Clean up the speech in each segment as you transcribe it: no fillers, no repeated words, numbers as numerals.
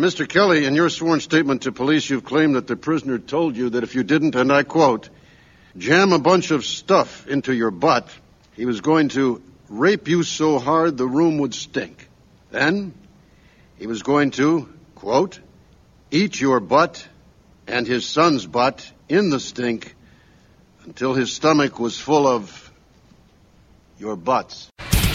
Mr. Kelly, in your sworn statement to police, you've claimed that the prisoner told you that if you didn't, and I quote, jam a bunch of stuff into your butt, he was going to rape you so hard the room would stink. Then, he was going to, quote, eat your butt and his son's butt in the stink until his stomach was full of your butts.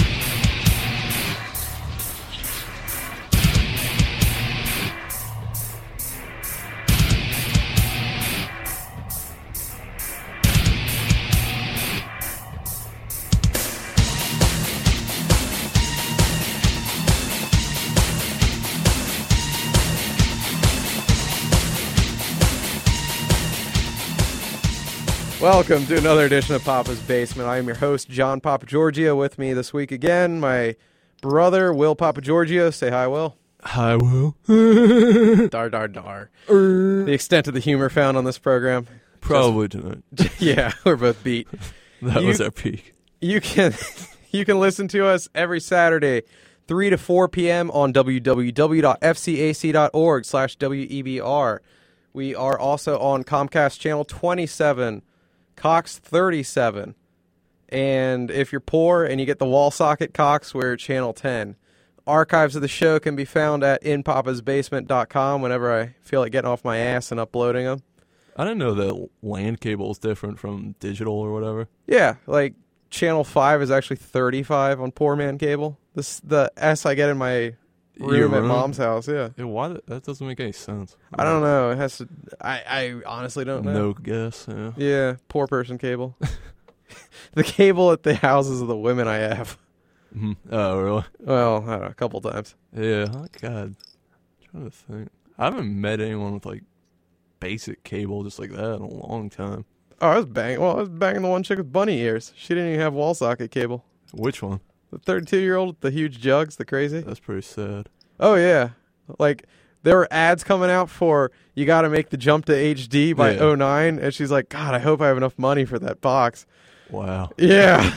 Welcome to another edition of Papa's Basement. I am your host, John Papagiorgio. With me this week again, my brother, Will Papagiorgio. Say hi, Will. Hi, Will. Dar, dar, dar. The extent of the humor found on this program. Probably tonight. Yeah, we're both beat. That was our peak. You can listen to us every Saturday, 3 to 4 p.m. on www.fcac.org/WEBR. We are also on Comcast Channel 27, Cox 37. And if you're poor and you get the wall socket Cox, we're Channel 10. Archives of the show can be found at inpapasbasement.com whenever I feel like getting off my ass and uploading them. I didn't know that land cable is different from digital or whatever. Yeah, like Channel 5 is actually 35 on poor man cable. The S I get in my room at mom's house, yeah. Why? That doesn't make any sense. I don't know. It has to. I honestly don't know. No guess. Yeah. Yeah, poor person cable. The cable at the houses of the women I have. Mm-hmm. Oh, really? Well, I don't know, a couple times. Yeah. Oh, God. I'm trying to think. I haven't met anyone with like basic cable just like that in a long time. Oh, I was banging the one chick with bunny ears. She didn't even have wall socket cable. Which one? The 32-year-old with the huge jugs, the crazy. That's pretty sad. Oh, yeah. Like, there were ads coming out for, you got to make the jump to HD by 09, and she's like, God, I hope I have enough money for that box. Wow. Yeah.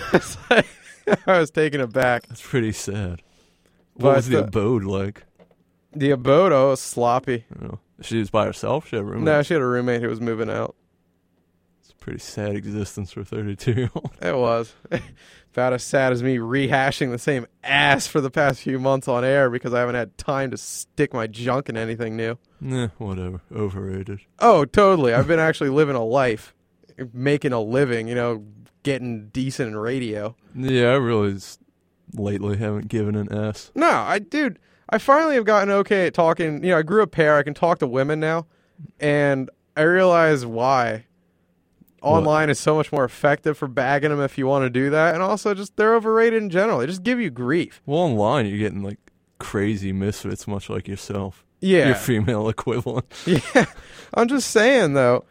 I was taken aback. That's pretty sad. What was the abode like? The abode, was sloppy. Oh. She was by herself? She had a roommate? No, she had a roommate who was moving out. It's a pretty sad existence for a 32-year-old. It was. About as sad as me rehashing the same ass for the past few months on air because I haven't had time to stick my junk in anything new. Nah, whatever. Overrated. Oh, totally. I've been actually living a life, making a living, getting decent in radio. Yeah, I really lately haven't given an S. No, I finally have gotten okay at talking. I grew a pair. I can talk to women now, and I realize why. Online is so much more effective for bagging them if you want to do that. And also, just they're overrated in general. They just give you grief. Well, online, you're getting, like, crazy misfits, much like yourself. Yeah. Your female equivalent. Yeah. I'm just saying, though,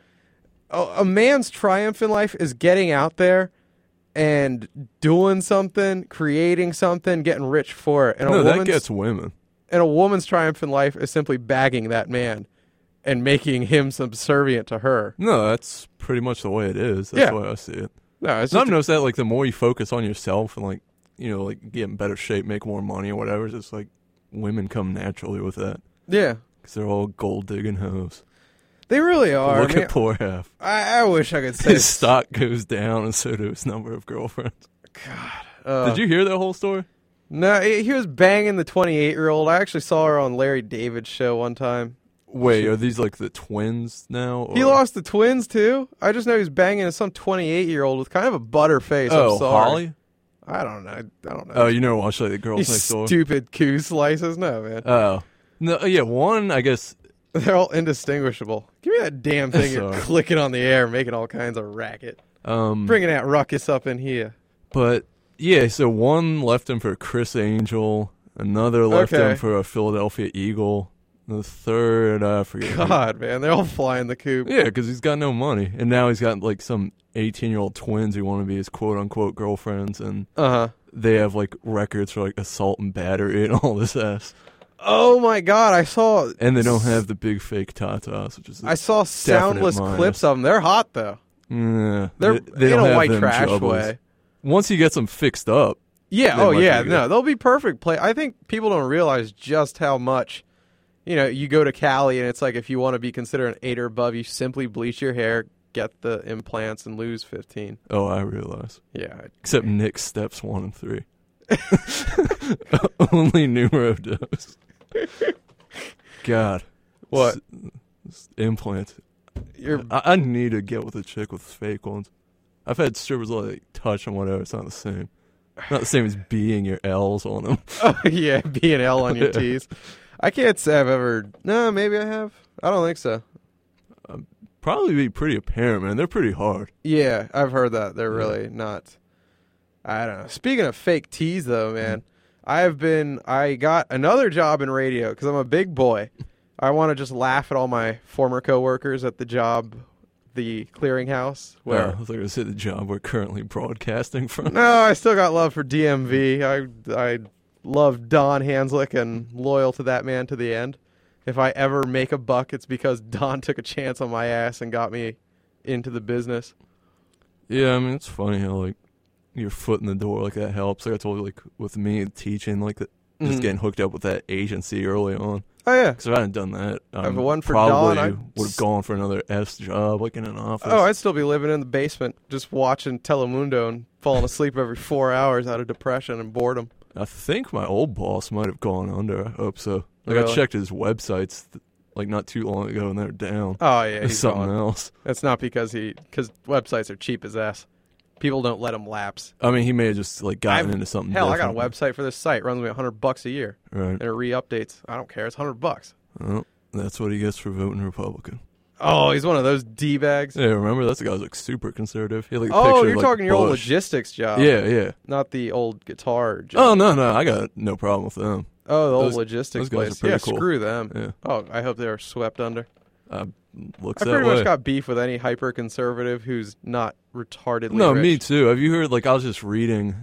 a man's triumph in life is getting out there and doing something, creating something, getting rich for it. And that gets women. And a woman's triumph in life is simply bagging that man and making him subservient to her. No, that's pretty much the way it is. That's the way I see it. No, I've noticed that, like, the more you focus on yourself and, like, get in better shape, make more money or whatever, it's just, like, women come naturally with that. Yeah. Because they're all gold-digging hoes. They really are. Look at poor half. I wish I could say his stock goes down and so do his number of girlfriends. God. Did you hear that whole story? No, he was banging the 28-year-old. I actually saw her on Larry David's show one time. Wait, are these like the twins now? Or? He lost the twins too? I just know he's banging some 28-year-old with kind of a butter face. Oh, I'm sorry. Holly? I don't know. Oh, you never watched like the Girls Next Door? Stupid coup slices? No, man. Oh. No, yeah, one, I guess. They're all indistinguishable. Give me that damn thing you're clicking on the air, making all kinds of racket. Bringing that ruckus up in here. But, yeah, so one left him for Chris Angel. Another left him for a Philadelphia Eagle. The third, I forget. God, man, they're all flying the coop. Yeah, because he's got no money. And now he's got, like, some 18-year-old twins who want to be his quote-unquote girlfriends. And they have, like, records for, like, assault and battery and all this ass. Oh, my God, I saw... And they don't have the big fake tatas, which is I saw soundless clips of them. They're hot, though. Yeah. They're they in don't a have white them trash troubles. way. Once he gets them fixed up. Yeah, oh, yeah, no, they'll be perfect. I think people don't realize just how much you go to Cali and it's like if you want to be considered an 8 or above, you simply bleach your hair, get the implants, and lose 15. Oh, I realize. Yeah. Except Nick's steps 1 and 3. Only numero dos. God. What? Implants. I need to get with a chick with fake ones. I've had strippers like touch and whatever. It's not the same. Not the same as being your L's on them. Oh, yeah, be an L on your T's. I can't say I've ever... No, maybe I have. I don't think so. Probably be pretty apparent, man. They're pretty hard. Yeah, I've heard that. They're really not... I don't know. Speaking of fake T's, though, man, I got another job in radio because I'm a big boy. I want to just laugh at all my former coworkers at the job, the clearinghouse. Where I was like, is it the job we're currently broadcasting from? No, I still got love for DMV. I love Don Hanslick and loyal to that man to the end. If I ever make a buck, it's because Don took a chance on my ass and got me into the business. Yeah, I mean, it's funny how, like, your foot in the door, like, that helps. Like I told you, like, with me teaching, like, just getting hooked up with that agency early on. Oh, yeah. Because if I hadn't done that, I probably would have gone for another S job, like, in an office. Oh, I'd still be living in the basement, just watching Telemundo and falling asleep every 4 hours out of depression and boredom. I think my old boss might have gone under. I hope so. Like, Really? I checked his websites, like, not too long ago, and they're down. Oh, yeah, There's he's something gone. else. That's not because websites are cheap as ass. People don't let them lapse. I mean, he may have just, like, gotten into something Hell, different. I got a website for this site. It runs me $100 a year. Right. And it re-updates. I don't care. It's $100. Well, that's what he gets for voting Republican. Oh, he's one of those D-bags. Yeah, remember? That's the guy who's, like, super conservative. He had, like, a Oh, picture you're of, like, talking your old Bush. logistics job. Yeah. Not the old guitar job. Oh, no, I got no problem with them. Oh, the old Those logistics guys are place. pretty Yeah, cool. screw them. Yeah. Oh, I hope they're swept under. Looks I that pretty way. much got beef with any hyper-conservative who's not retardedly No, rich. me too. Have you heard, like, I was just reading,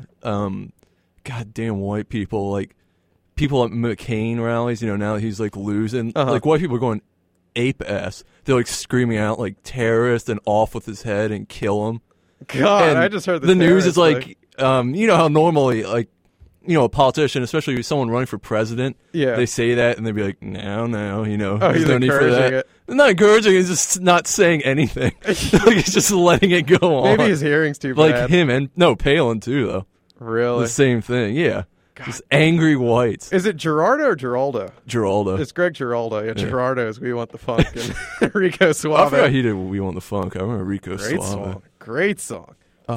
goddamn white people, like, people at McCain rallies, now that he's, like, losing. Uh-huh. Like, white people are going ape-ass. They're, like, screaming out, like, terrorist and off with his head and kill him. God, And I just heard the news is, terrorist like, you know how normally, like, a politician, especially someone running for president, Yeah. they say that and they'd be like, no, Oh, there's he's no need for encouraging that. it. Not encouraging, he's just not saying anything. Like, he's just letting it go on. Maybe his hearing's too Like bad. him and, no, Palin too, though. Really? The same thing, yeah. Just angry whites. Is it Gerardo or Geraldo? Geraldo. It's Greg Giraldo. Yeah, Yeah. Gerardo is We Want the Funk. And Rico I Suave. forgot he did We Want the Funk. I remember Rico Great Suave. song. Great song.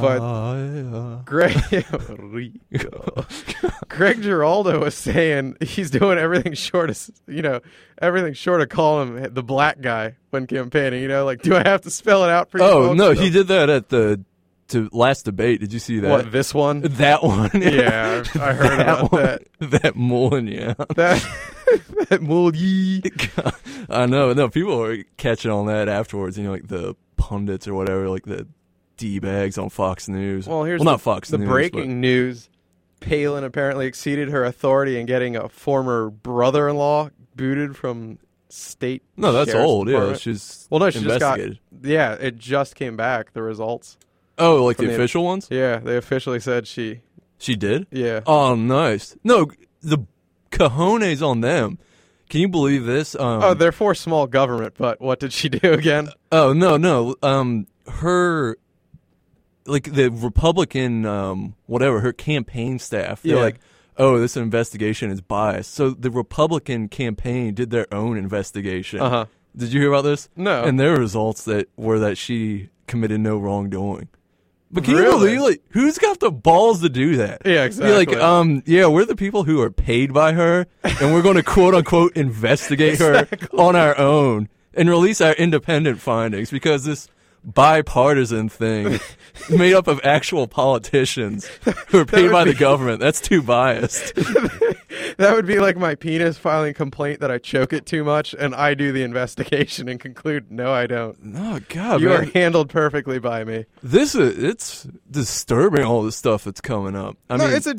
But Greg Rico. Greg Giraldo was saying he's doing everything short of, everything short of calling him the black guy when campaigning. Like, do I have to spell it out for you? Oh, folks? no, he did that at the last debate. Did you see that? What, this one? That one. Yeah, I heard about that. That Mullen, yeah. That Mully. I know. No, people are catching on that afterwards. Like the pundits or whatever, like the D-bags on Fox News. Well, here's not Fox the News. breaking news. Palin apparently exceeded her authority in getting a former brother-in-law booted from state. No, that's sheriff's old. Yeah, department. she's Well, no, she just got. investigated. Yeah, it just came back. The results. Oh, like from the the- official ones? Yeah, they officially said she. She did? Yeah. Oh, nice. No, the cojones on them. Can you believe this? They're for small government, but what did she do again? Oh, no. Her, like, the Republican, her campaign staff, they're Yeah. like, oh, this investigation is biased. So the Republican campaign did their own investigation. Uh-huh. Did you hear about this? No. And their results were that she committed no wrongdoing. But can you Really? believe, like, who's got the balls to do that? Yeah, exactly. Be like, we're the people who are paid by her, and we're going to quote unquote investigate her on our own and release our independent findings because this bipartisan thing made up of actual politicians who are paid by the government. That's too biased. That would be like my penis filing a complaint that I choke it too much, and I do the investigation and conclude, no, I don't. Oh God, You are man. handled perfectly by me. It's disturbing all this stuff that's coming up. I mean, It's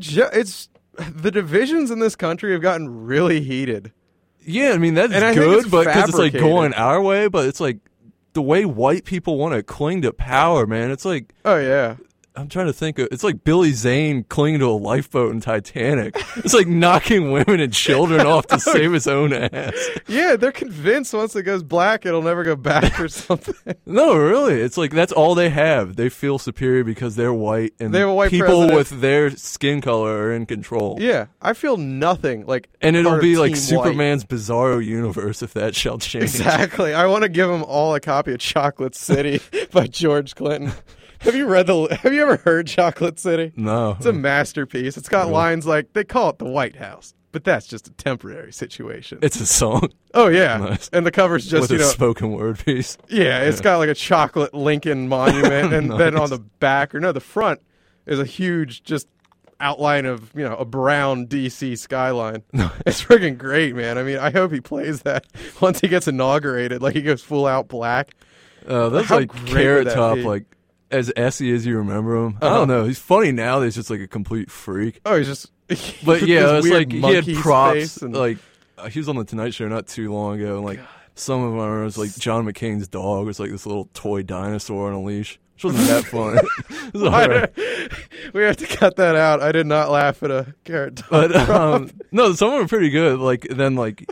the divisions in this country have gotten really heated. yeah, I mean that's And I think good, it's but because it's like fabricated. going our way, but it's like the way white people want to cling to power, man. It's like Oh yeah, I'm trying to think. It's like Billy Zane clinging to a lifeboat in Titanic. It's like knocking women and children off to save his own ass. Yeah, they're convinced once it goes black, it'll never go back or something. No, really. It's like that's all they have. They feel superior because they're white, and They have a white people president. with their skin color are in control. Yeah, I feel nothing like. And it'll part be of like Team Superman's Bizarro universe if that shall change. White. Exactly. I want to give them all a copy of Chocolate City by George Clinton. Have you ever heard Chocolate City? No. It's a masterpiece. It's got Really? lines like, they call it the White House, but that's just a temporary situation. It's a song Oh, yeah. Nice. And the cover's just, with a spoken word piece. yeah, it's got like a chocolate Lincoln monument, and then Nice. on the back, or no, the front is a huge just outline of, a brown DC skyline. It's freaking great, man. I mean, I hope he plays that once he gets inaugurated, like he goes full out black. That's How like great would Carrot that Top, be? like as essy as you remember him. I Uh-huh. don't know. He's funny now. That he's just like a complete freak. Oh, he's just. But with yeah, this it's weird like he monkey had props. face and- Like he was on the Tonight Show not too long ago, and like some of them was like John McCain's dog was like this little toy dinosaur on a leash, which wasn't that fun. It was alright. We have to cut that out. I did not laugh at a Carrot Top. But no, some of them were pretty good. Like then like.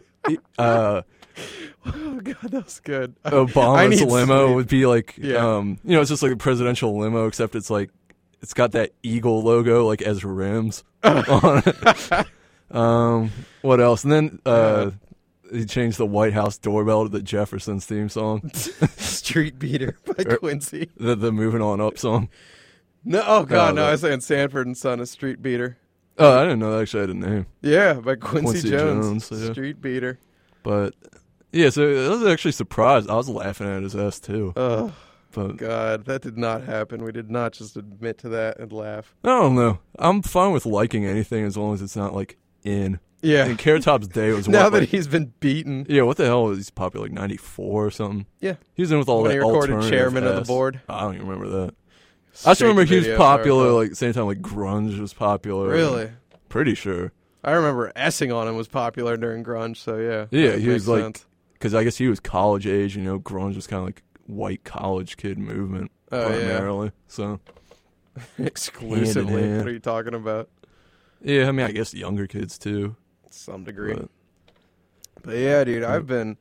Oh god, that was good. I Obama's need limo sleep. would be like, Yeah. it's just like a presidential limo, except it's like, it's got that eagle logo like as rims on it. What else? And then he changed the White House doorbell to the Jeffersons theme song, Street Beater by Quincy. the Moving On Up song. No, oh god, Oh, no! the- I was saying Sanford and Son is Street Beater. Oh, I didn't know that actually had a name. Yeah, by Quincy Quincy Jones. Jones, yeah. Street Beater. But yeah, so I was actually surprised. I was laughing at his ass too. Oh But god, that did not happen. We did not just admit to that and laugh. I don't know. I'm fine with liking anything as long as it's not like in. Yeah. And Carrot Top's day was Now what, that like, he's been beaten. yeah, what the hell was he's popular, like 94 or something? Yeah. He was in with all When that he recorded alternative Chairman of the ass. Board. I don't even remember that. I just remember he was popular like the same time like grunge was popular. Really? Pretty sure. I remember Essing on him was popular during grunge, so yeah. Yeah, that he makes was like, sense. because I guess he was college age, grunge was kind of like white college kid movement Oh, yeah. primarily. So, Exclusively. hand in hand. What are you talking about? yeah, I mean, I guess younger kids too. To some degree. But, But yeah, dude, I've been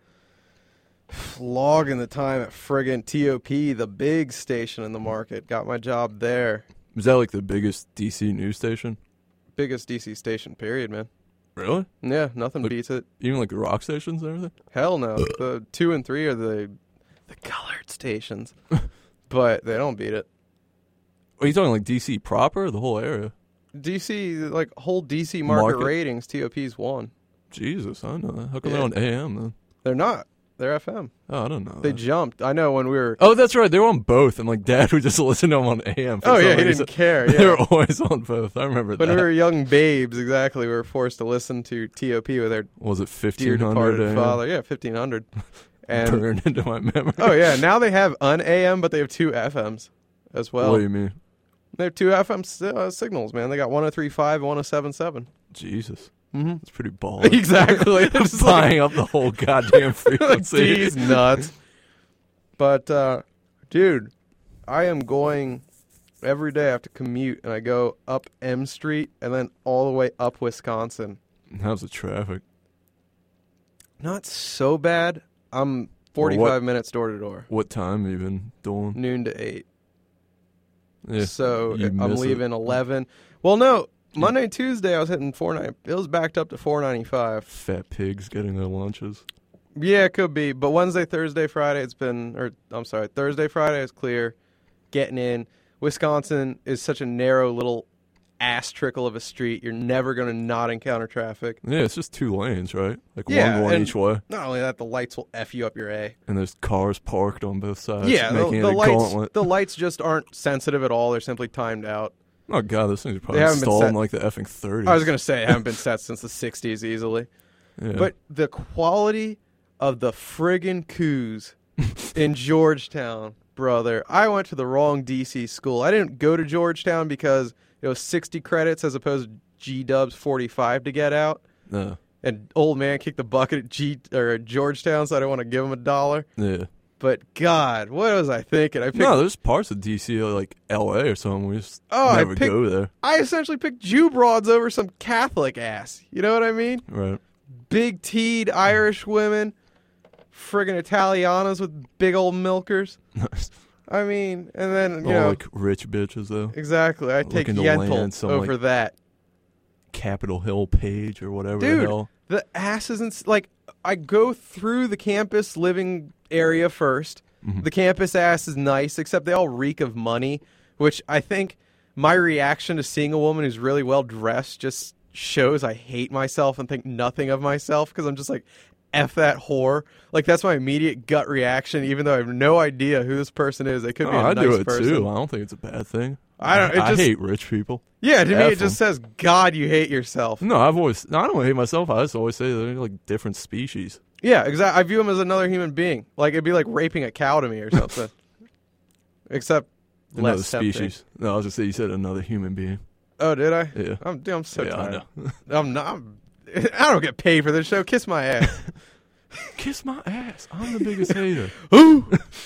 logging the time at friggin' TOP, the big station in the market. Got my job there. is that like the biggest DC news station? Biggest DC station, period, man. Really? Yeah, nothing Look- beats it. Even like the rock stations and everything? Hell no. The 2 and 3 are the colored stations. But they don't beat it. Are you talking like DC proper or the whole area? DC, like whole DC market Market? ratings, TOP's won. Jesus, I don't know that. How come Yeah. they're on AM then? They're not. They're FM. Oh, I don't know. They that. jumped. I know when we were. Oh, that's right. They were on both, and like Dad would just listen to them on AM. For Oh some yeah, he reason. didn't care. They were Yeah. always on both. I remember When that. we were young babes, exactly, we were forced to listen to TOP with our Was it dear 1500 departed AM? father. Yeah, 1500. And Burned into my memory. oh yeah, now they have an AM, but they have 2 FMs as well. What do you mean? They have 2 FM signals, man. They got 103.5 and 107.7. Jesus, Mm-hmm. that's pretty baller. Exactly. It's just Buying up the whole goddamn frequency. These nuts. But, dude, I am going every day. I have to commute, and I go up M Street and then all the way up Wisconsin. How's the traffic? Not so bad. I'm 45 minutes door to door, What time have you been doing? noon to 8. Yeah, So you I'm miss it. leaving 11. Well, no, Monday, Tuesday, I was hitting 490. It was backed up to 495. Fat pigs getting their lunches. Yeah, it could be. But Wednesday, Thursday, Friday, Thursday, Friday is clear. Getting in. Wisconsin is such a narrow little ass trickle of a street. You're never going to not encounter traffic. Yeah, it's just 2 lanes, right? Like Yeah, one going and- each way, Not only that, the lights will F you up your A. and there's cars parked on both sides. Yeah, making it the a lights gauntlet. the lights just aren't sensitive at all. They're simply timed out. Oh god, those things are probably haven't been installed set- in like the effing 30s. I was going to say, haven't been set since the 60s easily. Yeah. But the quality of the friggin' coups in Georgetown, brother. I went to the wrong DC school. I didn't go to Georgetown because it was 60 credits as opposed to G-Dub's 45 to get out. No. And old man kicked the bucket at Georgetown, so I didn't want to give him $1. Yeah. But God, what was I thinking? I picked, No, there's parts of DC like L.A. or something. We just I never picked- go there. I essentially picked Jew broads over some Catholic ass. You know what I mean? Right. Big teed Irish women, friggin' Italianas with big old milkers. I mean, and then you know, like rich bitches though. exactly. I take looking to land Yentl some, over like, that. Capitol Hill page or whatever the Dude, hell. the ass isn't like I go through the campus living area first. Mm-hmm. The campus ass is nice, except they all reek of money, which I think my reaction to seeing a woman who's really well dressed just shows I hate myself and think nothing of myself because I'm just like, F that whore. Like, that's my immediate gut reaction, even though I have no idea who this person is. They could be a I nice do it person. too. I don't think it's a bad thing. I hate rich people. Yeah, to me F it just says, God, you hate yourself. No, I don't hate myself. I just always say they're like different species. Yeah, exactly. I view him as another human being. Like, it'd be like raping a cow to me or something. Except Another less tempting. species. No, I was just say you said another human being. Oh, did I? Yeah. I'm so Yeah, I tired. know. I'm not. I don't get paid for this show. Kiss my ass. Kiss my ass. I'm the biggest hater. Ooh.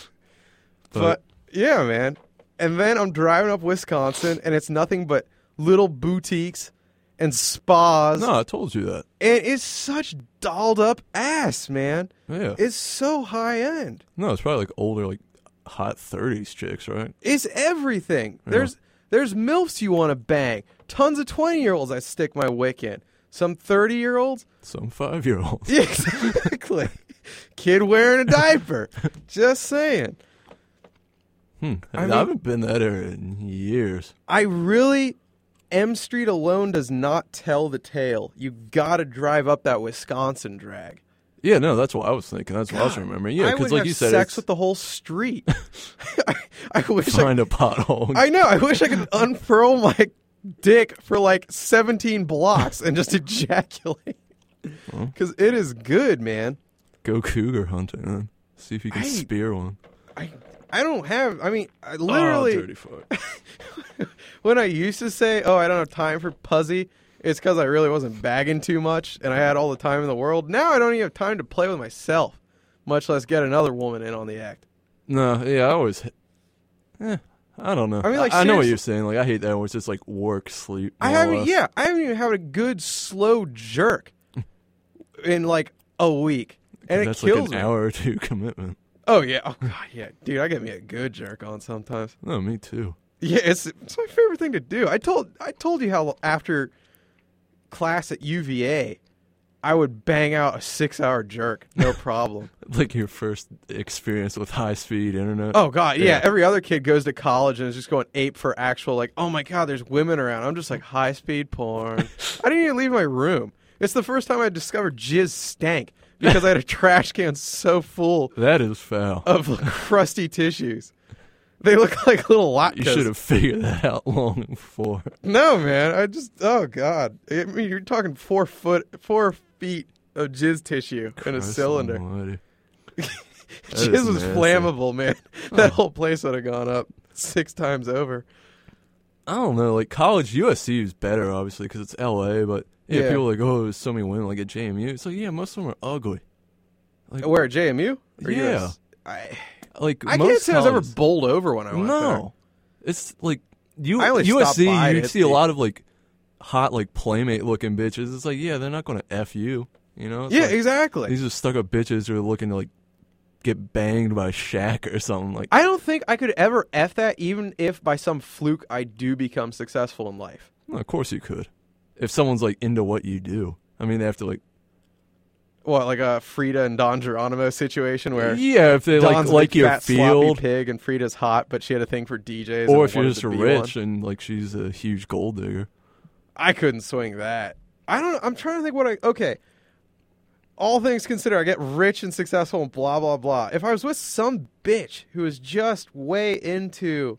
But yeah, man. And then I'm driving up Wisconsin, and it's nothing but little boutiques and spas. No, I told you that. And it's such dolled up ass, man. Yeah. It's so high end. No, it's probably like older, like hot 30s chicks, right? It's everything. Yeah. There's MILFs you want to bang. Tons of 20-year-olds I stick my wick in. Some 30-year-olds. Some 5-year-olds. Yeah, exactly. Kid wearing a diaper. Just saying. I mean- haven't been that area in years. I really, M Street alone does not tell the tale. You gotta drive up that Wisconsin drag. Yeah, no, that's what I was thinking. That's what I was remembering. Yeah, I because would like have you said, sex it's with the whole street. I wish find a pothole. I know. I wish I could unfurl my dick for like 17 blocks and just ejaculate. Because it is good, man. Go cougar hunting. Then. See if you can I- spear one. I don't have. I mean, I literally. Oh, dirty fuck. When I used to say, "Oh, I don't have time for puzzy," it's because I really wasn't bagging too much, and I had all the time in the world. Now I don't even have time to play with myself, much less get another woman in on the act. No, yeah, I always. I don't know. I mean, like, I know what seriously- you're saying. Like, I hate that when it's just like work, sleep. I more or haven't. less. Yeah, I haven't even had a good slow jerk in like a week, and That's it kills like an me. hour or two commitment. Oh yeah. Oh god, yeah, dude. I get me a good jerk on sometimes. No, me too. Yeah, it's my favorite thing to do. I told you how after class at UVA, I would bang out a 6-hour jerk, no problem. Like your first experience with high speed internet. Oh god, yeah. Yeah. Every other kid goes to college and is just going ape for actual like, oh my god, there's women around. I'm just like high speed porn. I didn't even leave my room. It's the first time I discovered jizz stank because I had a trash can so full That is foul. of crusty tissues. They look like little latkes. You should have figured that out long before. No, man. Oh god. I mean, you're talking 4 feet of jizz tissue in a Christ cylinder. almighty. Jizz is was nasty. flammable, man. That whole place would have gone up 6 times over. I don't know. Like college, USC is better, obviously, because it's LA. But Yeah. people are like, oh, there's so many women like at JMU. It's like, yeah, most of them are ugly. Like, Where, at JMU? Or Yeah. US? I like can't most say I was ever colleges- bowled over when I went there. No, it's like I only stopped USC. by to You hit see a the- lot of like hot, like playmate looking bitches. It's like, yeah, they're not going to f you. You know? It's Yeah, like, exactly. These are stuck up bitches who are looking to like get banged by Shaq or something. Like, I don't think I could ever F that, even if by some fluke I do become successful in life. well, of course you could. If someone's like into what you do, I mean, they have to like. What, like a Frida and Don Geronimo situation where Yeah, if they Don's a like big, your fat, sloppy field, pig and Frida's hot, but she had a thing for DJs. or and if you're wanted just to be rich one. and like she's a huge gold digger. I couldn't swing that. I'm trying to think okay. All things considered, I get rich and successful and blah, blah, blah. If I was with some bitch who was just way into,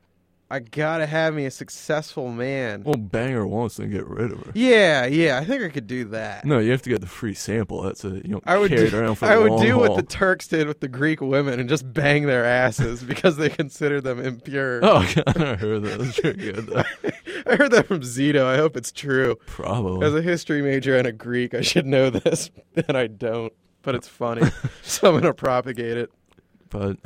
I gotta have me a successful man. Well, bang her once and get rid of her. Yeah, I think I could do that. No, you have to get the free sample. That's it. You don't I would carry it do, around for I the would long do what haul. the Turks did with the Greek women and just bang their asses because they consider them impure. Oh, God, I heard that. That's pretty good, though. I heard that from Zito. I hope it's true. Probably. As a history major and a Greek, I should know this, and I don't. But it's funny, so I'm going to propagate it. But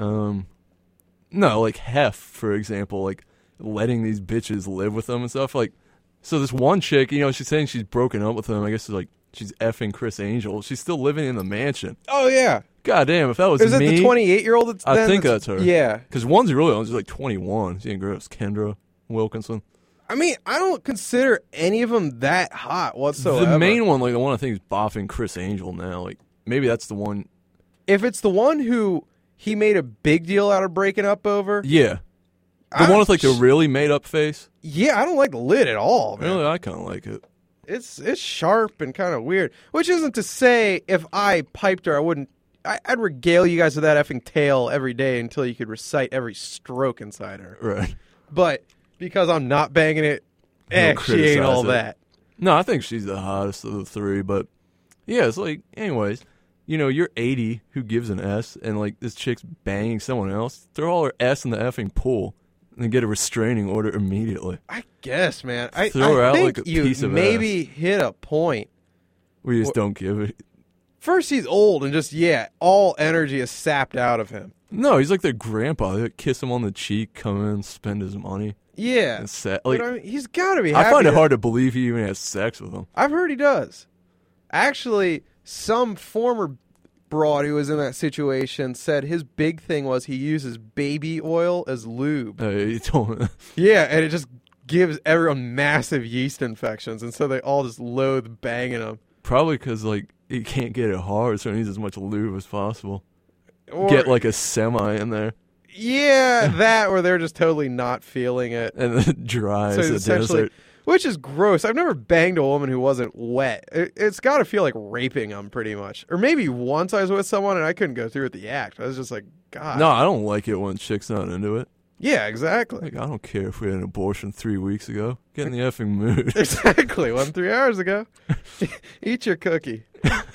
no, like Hef, for example, like letting these bitches live with them and stuff. Like, so this one chick, she's saying she's broken up with him. I guess it's like she's effing Chris Angel. She's still living in the mansion. Oh yeah. God damn, if that was Is it me, the 28-year-old? I think that's her. Yeah. Because one's really old. She's like 21. She's gross. Kendra Wilkinson. I mean, I don't consider any of them that hot whatsoever. The main one, like the one I think is boffing Chris Angel now. Like maybe that's the one. If it's the one who he made a big deal out of breaking up over, Yeah. The one with like the really made up face. yeah, I don't like the lid at all, man. Really, I kind of like it. It's sharp and kind of weird. Which isn't to say if I piped her, I'd regale you guys with that effing tale every day until you could recite every stroke inside her. Right. But because I'm not banging it, she ain't criticize all it. that. No, I think she's the hottest of the three. But yeah, it's like, anyways, you're 80. Who gives an S? And like this chick's banging someone else. Throw all her S in the effing pool and then get a restraining order immediately. I guess, man. I Throw her out think like a you piece of maybe hit a point. We just don't give it. First, he's old and just, all energy is sapped out of him. No, he's like their grandpa. They like, kiss him on the cheek, come in, spend his money. Yeah. And set. But Like, I mean, he's got to be happy. I find it hard to believe he even has sex with them. I've heard he does. Actually, some former broad who was in that situation said his big thing was he uses baby oil as lube. He told me. Yeah, and it just gives everyone massive yeast infections, and so they all just loathe banging him. Probably because, like, he can't get it hard, so he needs as much lube as possible. Or, Get, like, a semi in there. Yeah, that, or they're just totally not feeling it. And then dry So as a essentially, desert. which is gross. I've never banged a woman who wasn't wet. It's got to feel like raping them, pretty much. Or maybe once I was with someone and I couldn't go through with the act. I was just like, God. No, I don't like it when a chick's not into it. Yeah, exactly. Like, I don't care if we had an abortion 3 weeks ago. Get in the effing mood. Exactly. 3 hours ago. Eat your cookie.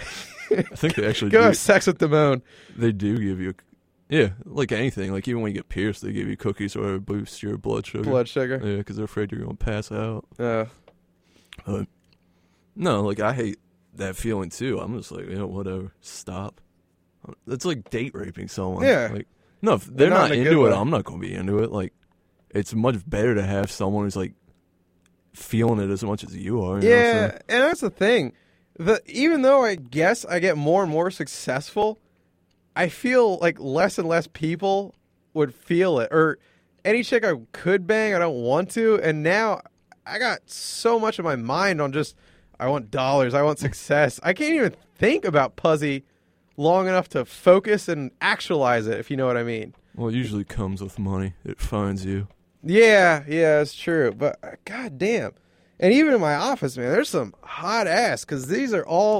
I think they actually Go do. have sex with Damone. They do give you, yeah, like anything. Like even when you get pierced, they give you cookies or it boosts your blood sugar. Blood sugar. Yeah, because they're afraid you're going to pass out. Uh, But no, like I hate that feeling too. I'm just like, whatever. Stop. It's like date raping someone. Yeah. Like, no, if they're not not in a good into it, way. I'm not going to be into it. Like, it's much better to have someone who's like feeling it as much as you are. You know what I'm yeah, saying? and that's the thing. Even though I guess I get more and more successful, I feel like less and less people would feel it. Or any chick I could bang, I don't want to. And now I got so much of my mind on just, I want dollars, I want success. I can't even think about Puzzy long enough to focus and actualize it, if you know what I mean. Well, it usually comes with money. It finds you. Yeah, it's true. But god damn. And even in my office, man, there's some hot ass because this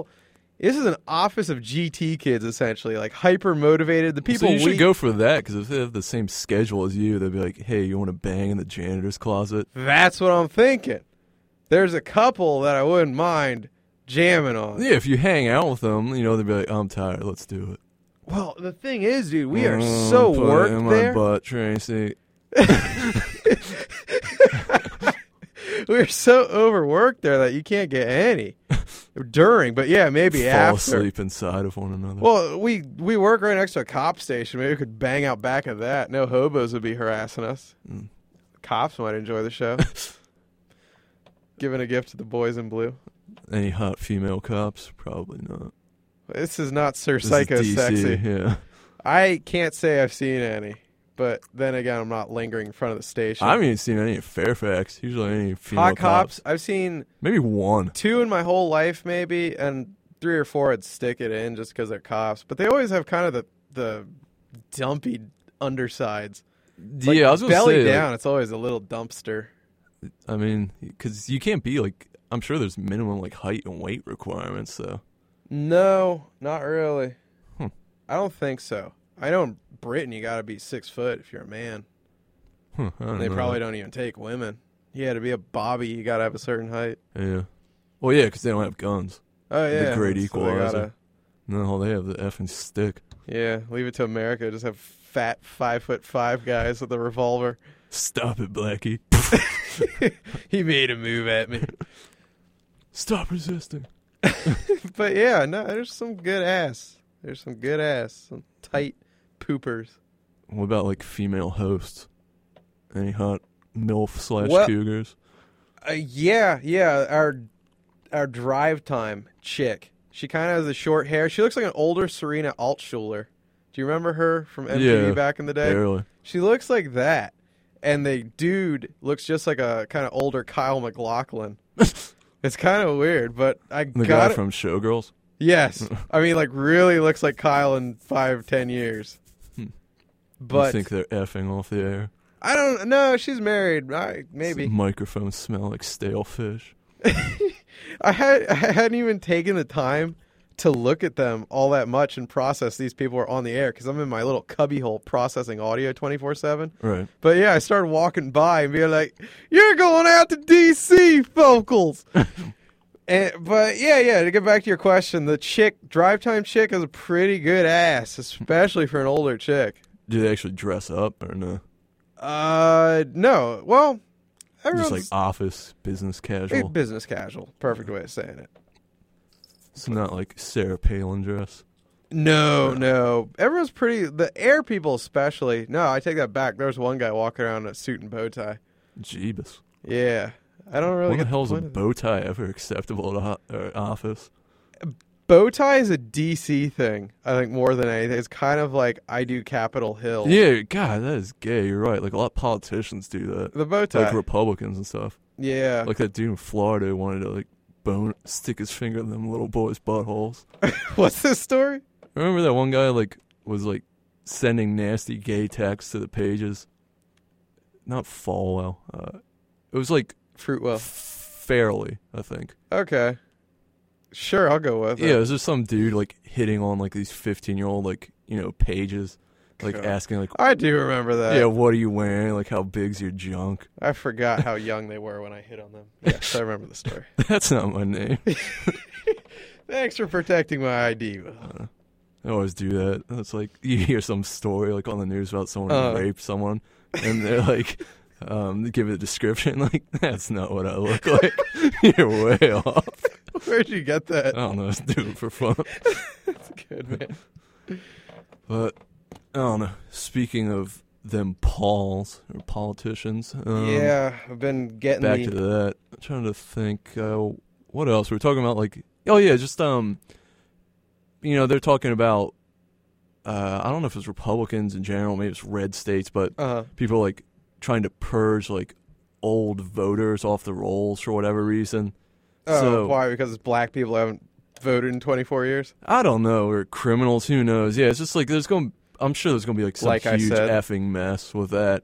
is an office of GT kids, essentially, like hyper motivated. The people So you should go for that because if they have the same schedule as you, they'd be like, hey, you want to bang in the janitor's closet? That's what I'm thinking. There's a couple that I wouldn't mind jamming on. Yeah, if you hang out with them, they'd be like, I'm tired, let's do it. Well, the thing is, dude, we are so Put it worked in there. my butt, Tracy. We're so overworked there that you can't get any during. But yeah, maybe Fall after. asleep inside of one another. Well, we work right next to a cop station. Maybe we could bang out back of that. No hobos would be harassing us. Cops might enjoy the show. Giving a gift to the boys in blue. Any hot female cops? Probably not. This is not Sir This is Psycho DC, Sexy. Yeah. I can't say I've seen any. But then again, I'm not lingering in front of the station. I haven't even seen any in Fairfax. Usually any female Hot cops, I've seen Maybe one. 2 in my whole life, maybe, and 3 or 4 I'd stick it in just because they're cops. But they always have kind of the dumpy undersides. Like, Yeah, I was going to belly say. down, it's always a little dumpster. I mean, because you can't be like. I'm sure there's minimum like height and weight requirements. So. No, not really. Hmm. I don't think so. I know in Britain you got to be 6 foot if you're a man. I don't They know. probably don't even take women. Yeah, to be a Bobby, you got to have a certain height. Yeah. Well, yeah, because they don't have guns. Oh, yeah. great so they equalizer. No, they have the effing stick. yeah, leave it to America. Just have fat 5'5" guys with a revolver. Stop it, Blackie. He made a move at me. Stop resisting. But yeah, no, there's some good ass. There's some good ass. Some tight poopers. What about like female hosts? Any hot MILF Well- / cougars? Yeah. Our drive time chick. She kind of has the short hair. She looks like an older Serena Altschuler. Do you remember her from MTV Yeah, back in the day? Barely. She looks like that. And the dude looks just like a kind of older Kyle MacLachlan. It's kind of weird, but I The got guy it. from Showgirls? Yes. I mean, like, really looks like Kyle in 5-10 years. I But think they're effing off the air. I don't know. She's married. Maybe. Some microphones smell like stale fish. I hadn't even taken the time to look at them all that much and process these people are on the air because I'm in my little cubbyhole processing audio 24/7. Right. But yeah, I started walking by and being like, "You're going out to DC, focals." But yeah, to get back to your question, the drive time chick has a pretty good ass, especially for an older chick. Do they actually dress up or no? No. Well, Just everyone's like office, business casual. business casual. Perfect way of saying it. It's not like Sarah Palin dress. No. Everyone's pretty. The air people, especially. No, I take that back. There was one guy walking around in a suit and bow tie. Jeebus. Yeah, I don't really. When the get hell is a point of that. bow tie ever acceptable at office? Bow tie is a DC thing. I think more than anything, it's kind of like I do Capitol Hill. Yeah, God, that is gay. You're right. Like a lot of politicians do that. The bow tie. Like Republicans and stuff. Yeah. Like that dude in Florida who wanted to like stick his finger in them little boys' buttholes. What's this story? Remember that one guy like was like sending nasty gay texts to the pages? Not Falwell. It was like Fruitwell. Fairly, I think. Okay. Sure, I'll go with it. Yeah, it was just some dude like hitting on like these 15-year-old like, pages, like God. asking like, I do remember that. yeah, what are you wearing? Like how big's your junk? I forgot how young they were when I hit on them. Yes, I remember the story. That's not my name. Thanks for protecting my ID. I always do that. It's like you hear some story like on the news about someone who raped someone, and they're like, they give it a description. Like that's not what I look like. You're way off. Where'd you get I that? don't know. Just do it for fun. That's good, man. But I don't know. Speaking of them Pauls or politicians, Yeah, I've been getting back to that. I'm trying to think. What else? We were talking about like, oh yeah, just they're talking about. I don't know if it's Republicans in general, maybe it's red states, but people like trying to purge like old voters off the rolls for whatever reason. Oh, So- why? Because it's black people who haven't voted in 24 years? I don't know, or criminals, who knows? Yeah, it's just like I'm sure there's gonna be like some Like I huge said. effing mess with that.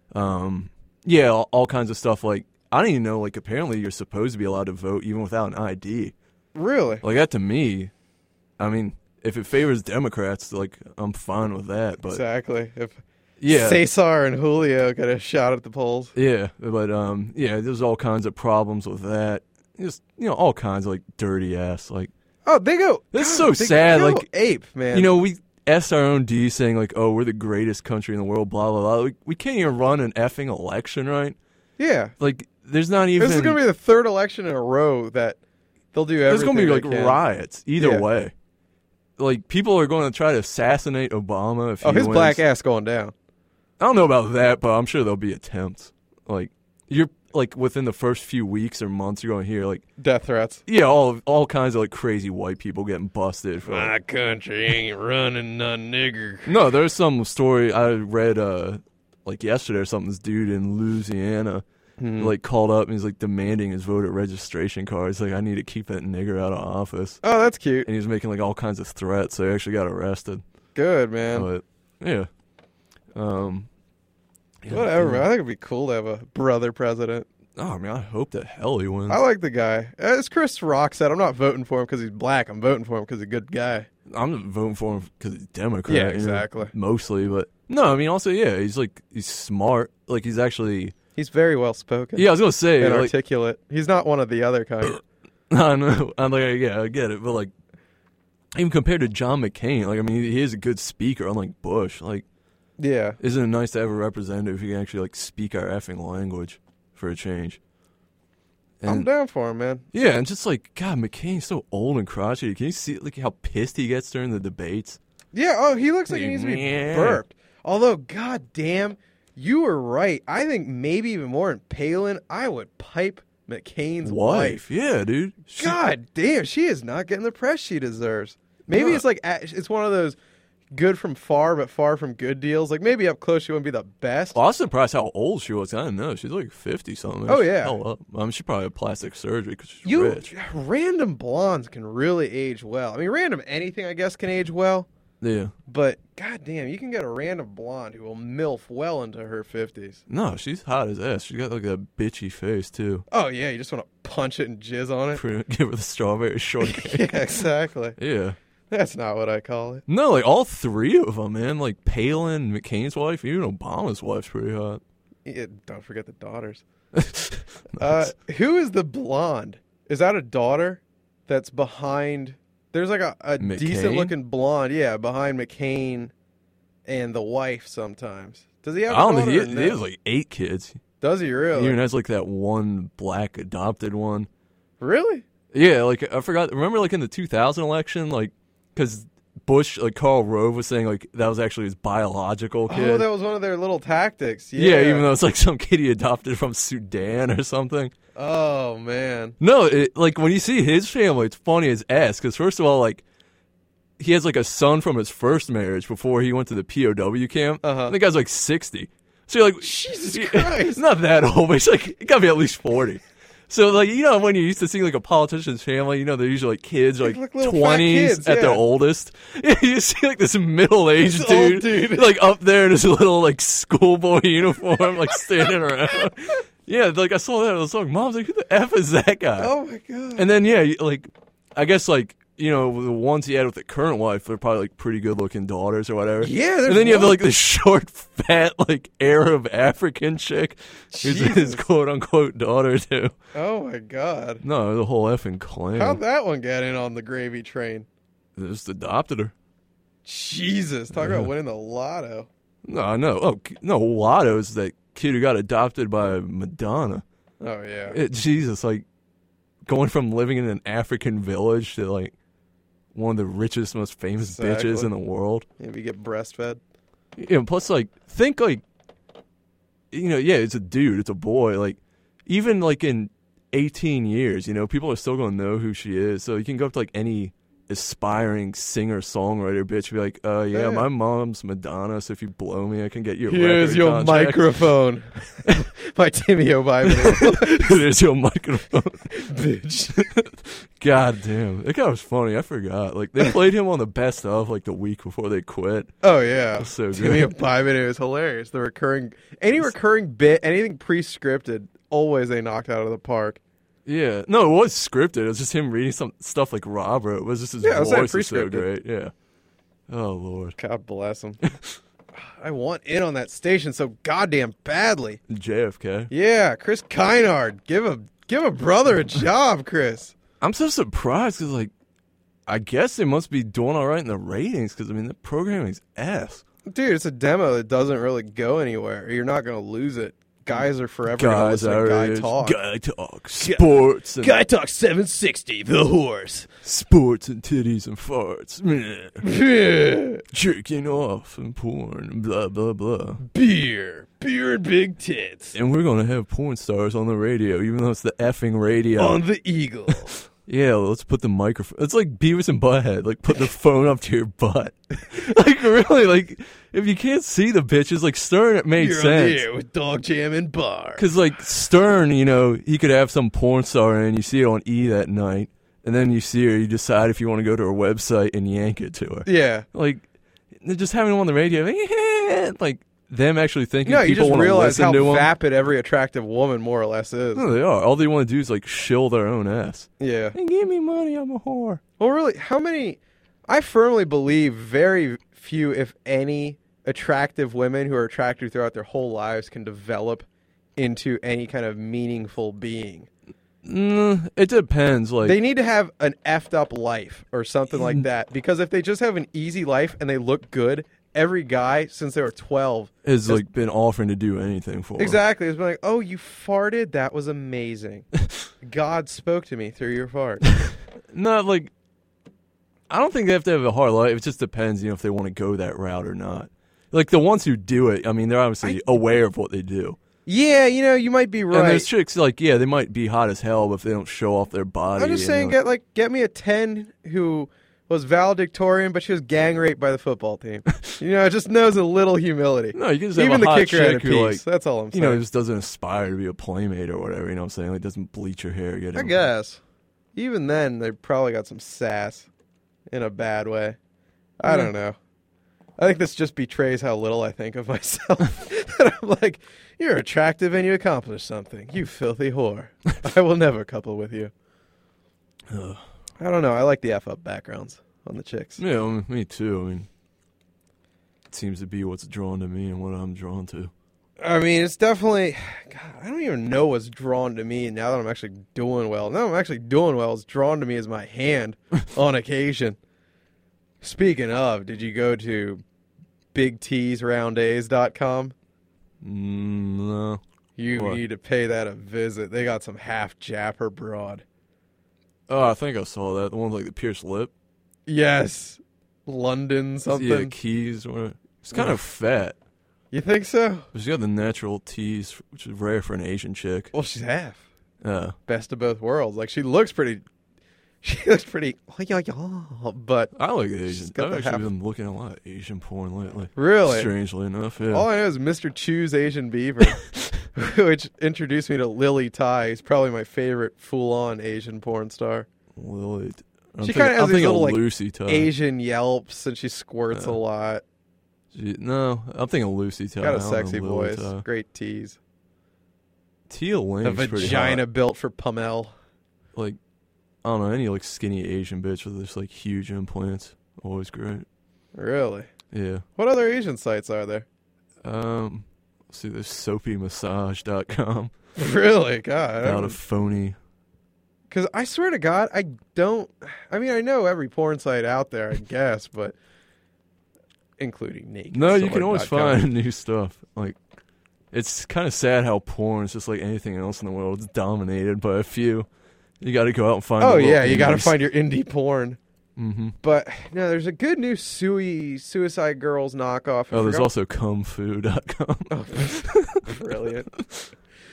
Yeah, all kinds of stuff. Like I don't even know. Like apparently you're supposed to be allowed to vote even without an ID. Really? Like that to me, I mean, if it favors Democrats, like I'm fine with that. But Exactly. If yeah, Cesar and Julio got a shot at the polls. yeah, but yeah, there's all kinds of problems with that. Just all kinds of like dirty ass like. Oh, they go. That's God, so they sad, go like, ape, man. We asked our own D saying like, oh, we're the greatest country in the world, blah blah blah. We can't even run an effing election, right? Yeah. Like, there's not even. This is gonna be the third election in a row that they'll do everything. There's gonna be like they can. riots either Yeah. way. Like people are going to try to assassinate Obama if he Oh, his wins. black ass going down. I don't know about that, but I'm sure there'll be attempts. Like you're like within the first few weeks or months, you're going to hear like Death threats. yeah, all kinds of like crazy white people getting busted for. My country ain't running none, nigger. No, there's some story I read like yesterday or something. This dude in Louisiana like called up and he's like demanding his voter registration card. He's like, I need to keep that nigger out of office. Oh, that's cute. And he's making like all kinds of threats. So he actually got arrested. Good, man. But yeah, Whatever, man. I think it'd be cool to have a brother president. Oh man, I hope that hell he wins. I like the guy. As Chris Rock said, I'm not voting for him because he's black. I'm voting for him because he's a good guy. I'm not voting for him because he's Democrat. Yeah, exactly. Mostly, but no, I mean also yeah, he's smart. Like he's actually He's very well spoken. yeah. I was gonna say And like, articulate. He's not one of the other kind. I know. I'm like, yeah, I get it. But like, even compared to John McCain, like, I mean, he is a good speaker, unlike Bush. Like, Yeah. isn't it nice to have a representative who can actually like speak our effing language for a change? I'm And down for him, man. yeah, and just like God, McCain's so old and crotchety. Can you see like how pissed he gets during the debates? Yeah, oh, he looks like he needs to be Yeah. burped. Although, goddamn, you were right. I think maybe even more in Palin, I would pipe McCain's wife. Yeah, dude. God damn, she is not getting the press she deserves. Maybe No. it's like it's one of those good from far but far from good deals. Like maybe up close she wouldn't be the best. Well, I was surprised how old she was. I didn't know. She's like 50 something. Oh, yeah. Hell up. I mean, she probably had plastic surgery because she's You rich. random blondes can really age well. I mean, random anything I guess can age well. Yeah. But goddamn, you can get a random blonde who will milf well into her 50s. No, she's hot as ass. She got like a bitchy face too. Oh yeah, you just want to punch it and jizz on it. Give her the strawberry shortcake. Yeah, exactly. Yeah. That's not what I call it. No, like all three of them, man. Like Palin, McCain's wife, even Obama's wife's pretty hot. Yeah, don't forget the daughters. Nice. Who is the blonde? Is that a daughter that's behind? There's like a McCain? decent looking blonde, yeah, behind McCain and the wife sometimes. Does he have a I don't daughter? think or he no? has like 8 kids. Does he He really? even has like that one black adopted one. Really? Yeah, like I forgot. Remember, like in the 2000 election, like because Bush, like Karl Rove was saying, like that was actually his biological kid. Oh, that was one of their little tactics. yeah, Yeah, even though it's like some kid he adopted from Sudan or something. Oh man. No, like when you see his family, it's funny as ass. Because first of all, like he has like a son from his first marriage before he went to the POW camp. Uh-huh. The guy's like 60. So you're like, Jesus He's Christ. not that old, but he's like, it gotta be at least 40. So, like, you know, when you used to see, like, a politician's family, you know, they're usually, like, kids, like, Like little fat 20s kids, at their yeah. oldest. You see, like, this middle-aged This old dude, dude. like, up there in his little, like, schoolboy uniform, like, standing around. Yeah, like, I saw that. I was like, Mom's like, who the F is that guy? Oh my god. And then, yeah, like, I guess, like, you know, the ones he had with the current wife, they're probably, like, pretty good-looking daughters or whatever. Yeah, there's and then you have, one. like, this short, fat, like, Arab African chick who's his Jesus. quote-unquote daughter, too. Oh my god. No, the whole effing clan. How'd that one get in on the gravy train? They just adopted her. Jesus, talk about winning the lotto. No, I know. Oh, no, Lotto's that kid who got adopted by Madonna. Oh yeah. Jesus, like, going from living in an African village to, like, one of the richest, most famous Exactly. bitches in the world. Maybe get breastfed. You know, plus, like, think, like, you know, yeah, it's a dude, it's a boy. Like, even, like, in 18 years, you know, people are still going to know who she is. So you can go up to, like, any aspiring singer-songwriter bitch and be like, yeah, Yeah. my mom's Madonna, so if you blow me, I can get you a Here's record your contract." microphone. By Timmy O'Biden. There's your microphone. Bitch. God damn. That guy was funny. I forgot. Like, they played him on the best of, like, the week before they quit. Oh yeah. That's so Timmy good. O'Biden, it was hilarious. Any recurring bit, anything pre-scripted, always they knocked out of the park. Yeah. No, it was scripted. It was just him reading some stuff like Robert. It was just his Yeah, it was like voice was so pre-scripted. great. Yeah. Oh, Lord. God bless him. I want in on that station so goddamn badly. JFK. Yeah, Chris Kynard, give a brother a job, Chris. I'm so surprised because, like, I guess they must be doing all right in the ratings because, I mean, the programming's ass. Dude, it's a demo that doesn't really go anywhere. You're not gonna lose it. Guys are forever gonna Guys, listen to Guy Talk. Guy talk. Sports. And Talk 760, the horse. sports and titties and farts. Meh. Beer, Jerking off and porn and blah, blah, blah. beer and big tits And we're going to have porn stars on the radio, even though it's the effing radio. on the Eagle. Yeah, let's put the microphone. It's like Beavis and Butthead. Like, put the phone up to your butt. Like, really, like, if you can't see the bitches, like, Stern, it made You're on sense. the air with Dog Jam and Bar. Because, like, Stern, you know, he could have some porn star and you see it on E that night. And then you see her, you decide if you want to go to her website and yank it to her. Yeah. Like, just having them on the radio, like, them actually thinking No, you people just want to realize listen how to them. vapid every attractive woman more or less is. No, they are. All they want to do is, like, shill their own ass. Yeah. Hey, give me money, I'm a whore. Well, really, how many? I firmly believe very few, if any, attractive women who are attractive throughout their whole lives can develop into any kind of meaningful being. It depends. Like, They need to have an effed up life or something like that. Because if they just have an easy life and they look good, every guy since they were 12 has like been offering to do anything for her. exactly has been like, "Oh, you farted? That was amazing. God spoke to me through your fart." Not like, I don't think they have to have a hard life. It just depends, if they want to go that route or not. Like the ones who do it, I mean, they're obviously aware of what they do. Yeah, you might be right. And there's chicks they might be hot as hell, but if they don't show off their body. I'm just saying, get me a 10 who was valedictorian, but she was gang raped by the football team. Just knows a little humility. No, you can just even have a the hot kicker had a chick who, piece. That's all I'm saying. Just doesn't aspire to be a playmate or whatever. You know what I'm saying? Like doesn't bleach her hair. I guess. Even then, they probably got some sass in a bad way. I don't know. I think this just betrays how little I think of myself. I'm like, you're attractive and you accomplish something. You filthy whore. I will never couple with you. I don't know. I like the F-up backgrounds on the chicks. Yeah, me too. I mean, it seems to be what's drawn to me and what I'm drawn to. I mean, it's definitely... God, I don't even know what's drawn to me now that I'm actually doing well. Now I'm actually doing well. What's drawn to me is my hand on occasion. Speaking of, did you go to BigTeesRoundAs.com? No. You What? need to pay that a visit. They got some half japper broad. Oh, I think I saw that. The one with like the pierced lip. Yes. London something. Yeah, keys. It's kind of fat. You think so? She's got the natural tees, which is rare for an Asian chick. Well, she's half. Yeah. Best of both worlds. Like, she looks pretty... But I like Asian. got I've the actually half- been looking at a lot of Asian porn lately. Really? Strangely enough, yeah. All I know is Mr. Chew's Asian Beaver, which introduced me to Lily Tai. He's probably my favorite full-on Asian porn star. Lily. She kinda has these little, like, Lucy Ty. Asian yelps, and she squirts a lot. No, I'm thinking Lucy Ty. Got I a don't know sexy Lily voice. Ty. Great tease. Tia A Lane's pretty vagina hot. built for Pamela. Like, I don't know, any like skinny Asian bitch with just like huge implants. Always great. Really? Yeah. What other Asian sites are there? Let's see, there's soapymassage.com. Really? God. Out of phony. Because I swear to God, I don't... I mean, I know every porn site out there, I guess, but... Including naked. No, you can always sword.com. find new stuff. Like, it's kind of sad how porn is just like anything else in the world. It's dominated by a few. You got to go out and find. Oh the yeah, little you got to indies. find your indie porn. Mm-hmm. But no, there's a good new Suicide Girls knockoff. I Oh, there's forgot- also cumfu.com. Oh, brilliant.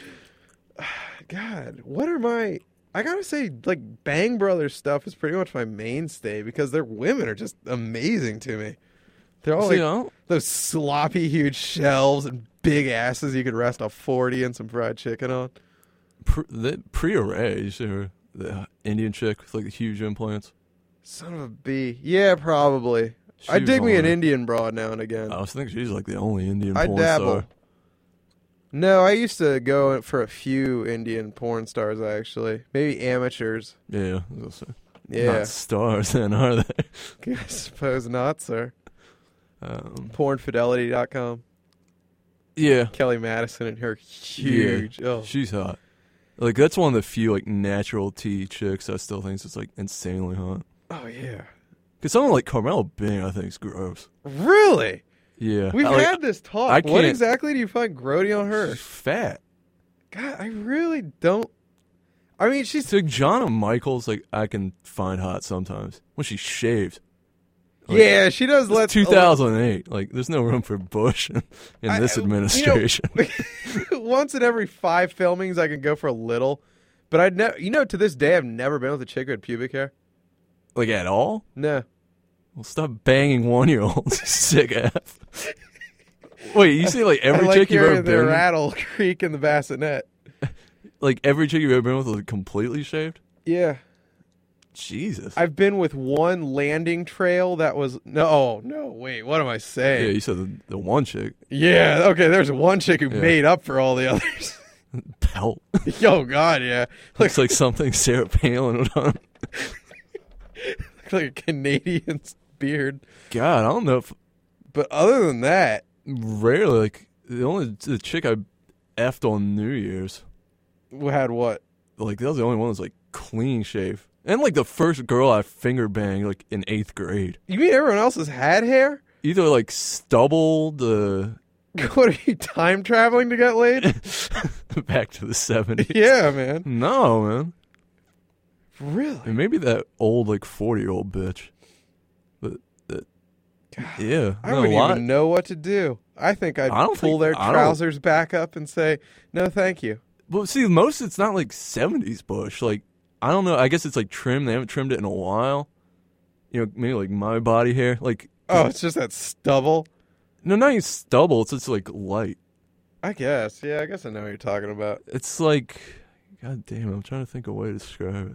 God, what are my... I gotta say, like, Bang Brothers stuff is pretty much my mainstay because their women are just amazing to me. They're all See, like those sloppy, huge shelves and big asses you could rest a 40 and some fried chicken on. Priya Ray, you see her, the Indian chick with like the huge implants. Son of a bee. Yeah, probably. She I was dig me on an it. Indian broad now and again. I was thinking she's like the only Indian I porn dabble. star. No, I used to go for a few Indian porn stars, actually. Maybe amateurs. Yeah, I was gonna say. Yeah. Not stars then, are they? I suppose not, sir. Pornfidelity.com. Yeah. Kelly Madison and her huge. Yeah, Oh, she's hot. Like that's one of the few like natural T chicks I still think is just like insanely hot. oh yeah. Because someone like Carmela Bing, I think is gross. Really? Yeah, We've like, had this talk. I What can't- exactly do you find grody on her? she's fat. God, I really don't. I mean, she's. So Jonna Michaels, like I can find hot sometimes when she's shaved. Like, Yeah, she does let. 2008. Like there's no room for Bush in this administration. Once in every 5 filmings, I can go for a little. But I'd never. To this day, I've never been with a chick who had pubic hair. Like at all? No. Well, stop banging 1-year-olds, sick ass. Wait, you see like every I like chick you've ever hearing the been with? rattle creak in the bassinet. Like every chick you've ever been with was completely shaved? Yeah. Jesus. I've been with one landing trail that was no, wait, what am I Yeah, saying? you said the one chick. Yeah, okay, there's one chick who Yeah. made up for all the others. Pelt. Oh God, yeah. Looks like something Sarah Palin would on. Like a Canadian's beard. God, I don't know if But other than that, rarely like the chick I effed on New Year's. we had what? Like that was the only one that was like clean shave. And like the first girl I finger banged like in 8th grade. You mean everyone else has had hair? Either like stubble the What are you time traveling to get laid? back to the 70s. Yeah, man. No, man. Really? And maybe that old like 40-year-old bitch. Yeah, I no, wouldn't a lot. even know what to do. I think I'd I don't pull think- their I don't- trousers back up and say, no, thank you. Well, see, most it's not like 70s bush. Like, I don't know. I guess it's like trimmed. They haven't trimmed it in a while. You know, maybe like my body hair. Like, Oh, it's just that stubble? no, not even stubble. It's just like light. I guess. Yeah, I guess I know what you're talking about. It's like, god damn, I'm trying to think of a way to describe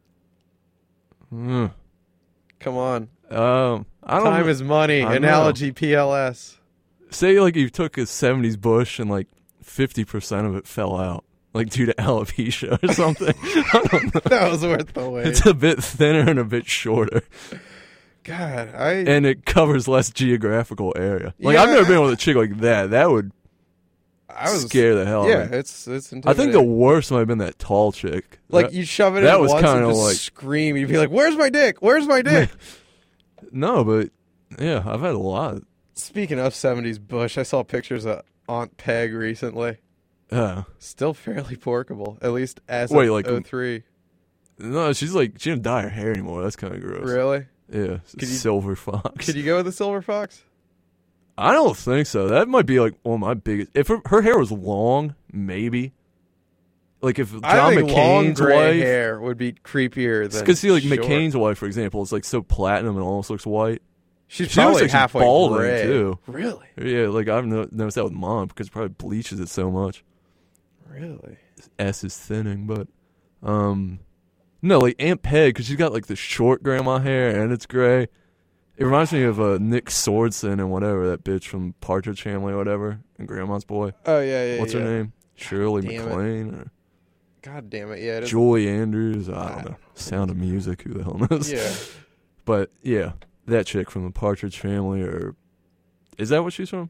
it. Come on. I don't Time know. is money. I know. Analogy PLS. Say like you took a 70s bush and like 50% of it fell out. Like due to alopecia or something. I don't know. That was worth the wait. It's a bit thinner and a bit shorter. God, And it covers less geographical area. Like, I've Yeah. never been with a chick like that. That would I was scare the hell Yeah, out of me. it's I think intimidating. the worst might have been that tall chick. Like, That- you shove it that in was once and kinda just like- scream. You'd be like, where's my dick? Where's my dick? No, but yeah, I've had a lot. Speaking of 70s bush, I saw pictures of Aunt Peg recently. Still fairly porkable, at least as Wait, of like- 03. No, she's like, she didn't dye her hair anymore. That's kind of gross. Really? Yeah, Could you- silver fox. Could you go with the silver fox? I don't think so. That might be like one of my biggest. If her hair was long, maybe. Like if John I think long McCain's gray wife, hair would be creepier than because see, like short. McCain's wife, for example, is like so platinum and almost looks white. She's She looks probably like she's halfway balding, gray. too. Really? Yeah, like I've noticed that with mom because it probably bleaches it so much. Really? S is thinning, but no, like Aunt Peg because she's got like the short grandma hair and it's gray. It reminds me of Nick Swordson and whatever that bitch from Partridge Family or whatever and Grandma's Boy. Oh, yeah. What's her name? Shirley damn it. MacLaine or God damn it. Yeah, it is. Julie Andrews? I don't know. Sound of Music. Who the hell knows? Yeah. But yeah, that chick from the Partridge Family, or is that what she's from?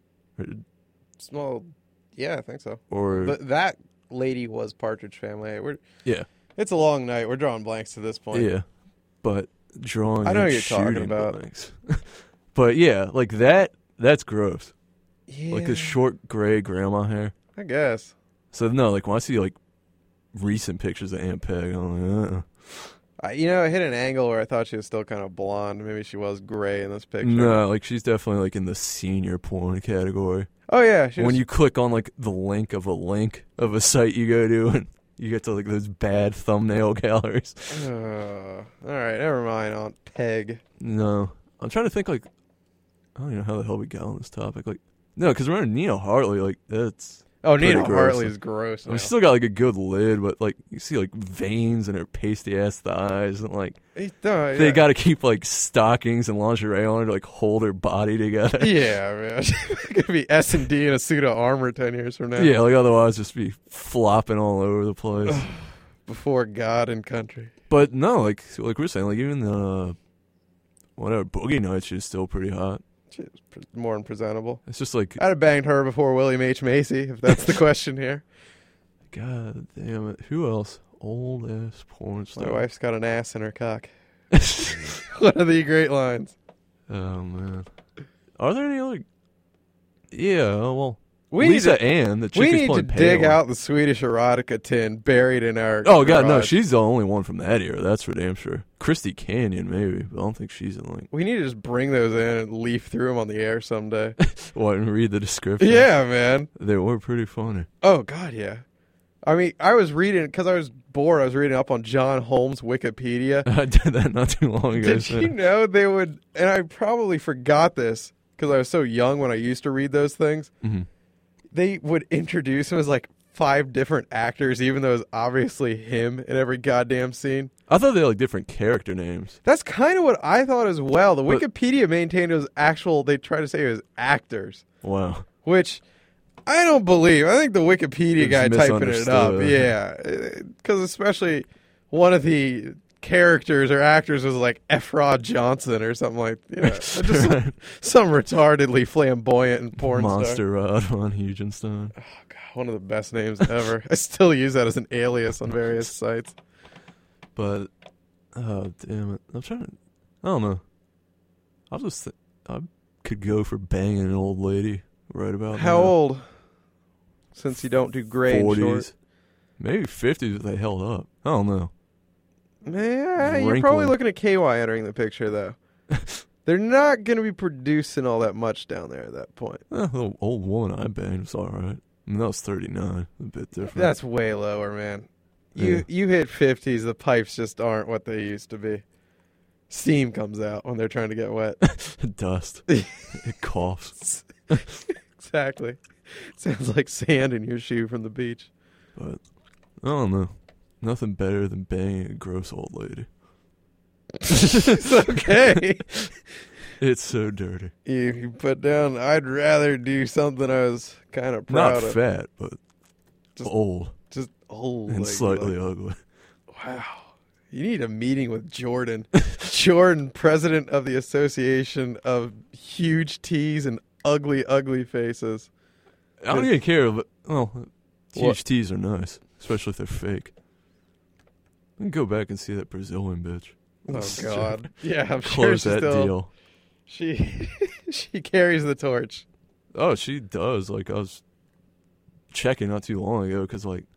Small. Yeah, I think so. Or But that lady was Partridge Family. yeah, It's a long night. We're drawing blanks to this point. yeah. But drawing. I know and what you're talking shooting about. blanks. But yeah, like that. That's gross. Yeah. Like the short gray grandma hair. I guess. So no, like when I see like recent pictures of Aunt Peg, I'm like, I hit an angle where I thought she was still kind of blonde. Maybe she was gray in this picture. no, like she's definitely like in the senior porn category. Oh, yeah. She When was, you click on like the link of a site you go to, and you get to like those bad thumbnail galleries. all right, never mind, Aunt Peg. No, I'm trying to think like I don't even know how the hell we got on this topic. Like no, because remember Nina Hartley, like that's. Oh, Pretty Nina gross. Hartley's gross. I mean, now. she's still got like a good lid, but like you see like veins in her pasty ass thighs, and like they got to keep like stockings and lingerie on her to like hold her body together. Yeah, man. She's gonna be S&D in a suit of armor 10 years from now. Yeah, like otherwise just be flopping all over the place. Before God and country. But no, like we're saying, like even the whatever Boogie Nights is still pretty hot. She's more than presentable. It's just like I'd have banged her before William H. Macy, if that's the question here. God damn it. Who else? Old ass porn My star. wife's got an ass in her cock. One of the great lines. Oh man. Are there any other? Yeah. Well, We Lisa need to, Ann, the chick we who's need to playing dig Palin. out the Swedish erotica tin buried in our Oh god, no, garage. she's the only one from that era. That's for damn sure. Christy Canyon, maybe, but I don't think she's in like. We need to just bring those in and leaf through them on the air someday. What and read the description? Yeah, man. They were pretty funny. Oh, God, yeah. I mean, I was reading, because I was bored, I was reading up on John Holmes' Wikipedia. I did that not too long ago. Did you know they would, and I probably forgot this because I was so young when I used to read those things, hmm they would introduce him as like 5 different actors, even though it was obviously him in every goddamn scene. I thought they had like different character names. That's kind of what I thought as well. The But- Wikipedia maintained it was actual, they try to say it was actors, Wow. which I don't believe. I think the Wikipedia It's guy typing it up, misunderstood. yeah. Because especially one of the characters or actors was like Efrod Johnson or something like, just some retardedly flamboyant and porn star. Monster Rod von Hugenstein. Oh, God, one of the best names ever. I still use that as an alias on various sites. But oh damn it! I'm trying to. I don't know. I could go for banging an old lady right about How now. old? Since you don't do gray and short. 40s, maybe 50s if they held up. I don't know. Man, you're Wrinkly. probably looking at KY entering the picture, though. They're not going to be producing all that much down there at that point. The old woman I banged was all right. I mean, that was 39. A bit different. That's way lower, man. Yeah. You hit 50s, the pipes just aren't what they used to be. Steam comes out when they're trying to get wet. Dust. It coughs. Exactly. Sounds like sand in your shoe from the beach. But I don't know. Nothing better than banging a gross old lady. It's okay. It's so dirty. You put down, I'd rather do something I was kind of proud Not of. fat, but Just- old Just old. and like- slightly ugly. Wow. You need a meeting with Jordan. Jordan, president of the Association of Huge T's and Ugly, Ugly Faces. I don't even care, but huge What? tees are nice, especially if they're fake. I can go back and see that Brazilian bitch. Oh, God. Yeah, I'm sure Close she that still... deal. She carries the torch. Oh, she does. Like, I was checking not too long ago because, like,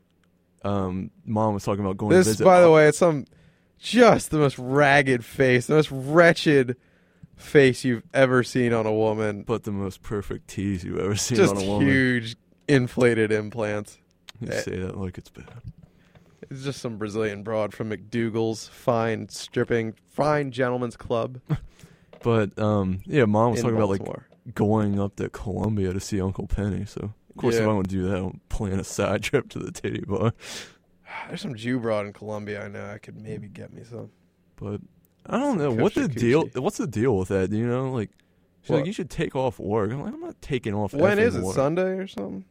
Mom was talking about going to This, visit. by the way, it's just the most ragged face, the most wretched face you've ever seen on a woman. But the most perfect tees you've ever seen Just on a woman. huge inflated implants. You say that like it's bad. It's just some Brazilian broad from McDougal's fine gentleman's club But, yeah, Mom was in talking about, like, Baltimore. going up to Columbia to see Uncle Penny. So, of course, if Yeah. I want to do that, I'll plan a side trip to the titty bar. There's some Jew broad in Columbia. I know I could maybe get me some. But I don't know Some what the deal. Kushikuchi. What's the deal with that? Do you know? Like, she's What? like, you should take off work. I'm like, I'm not taking off. When effing is it? work. Sunday or something?